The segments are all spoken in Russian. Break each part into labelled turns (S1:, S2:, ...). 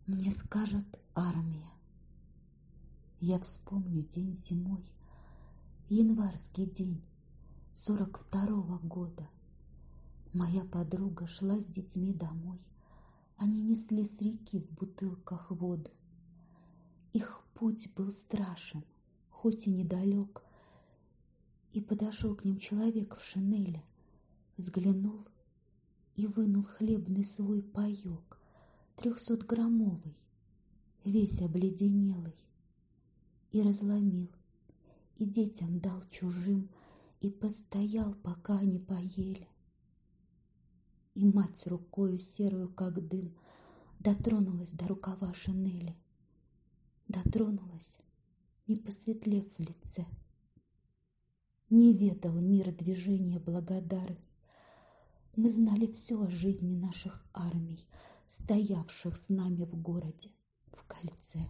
S1: Мне скажут армия. Я вспомню день зимой, январский день 42-го года. Моя подруга шла с детьми домой. Они несли с реки в бутылках воду. Их путь был страшен, хоть и недалек. И подошел к ним человек в шинели, взглянул и вынул хлебный свой паёк, 300-граммовый, весь обледенелый, и разломил, и детям дал чужим, и постоял, пока они поели. И мать рукою серую, как дым, дотронулась до рукава шинели, дотронулась, не посветлев в лице. Не ведал мир движения благодарный. Мы знали все о жизни наших армий, стоявших с нами в городе, в кольце.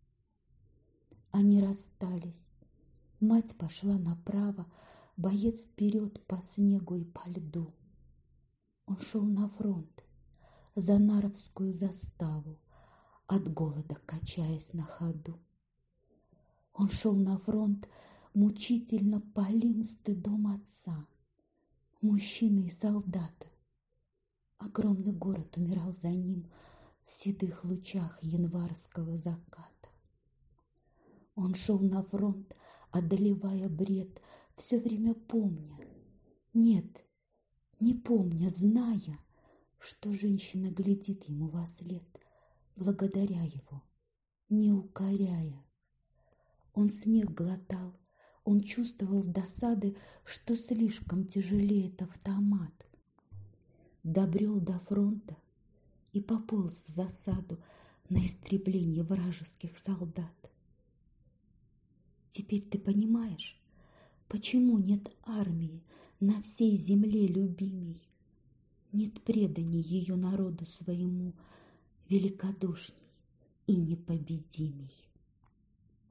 S1: Они расстались. Мать пошла направо, боец вперед по снегу и по льду. Он шел на фронт, за Наровскую заставу, от голода качаясь на ходу. Он шел на фронт, мучительно палим стыдом отца, мужчины и солдаты. Огромный город умирал за ним в седых лучах январского заката. Он шел на фронт, одолевая бред, все время помня, нет, не помня, зная, что женщина глядит ему вослед, благодаря его, не укоряя. Он снег глотал, он чувствовал с досады, что слишком тяжелеет автомат. Добрел до фронта и пополз в засаду на истребление вражеских солдат. Теперь ты понимаешь, почему нет армии на всей земле любимей, нет преданий ее народу своему великодушней и непобедимей.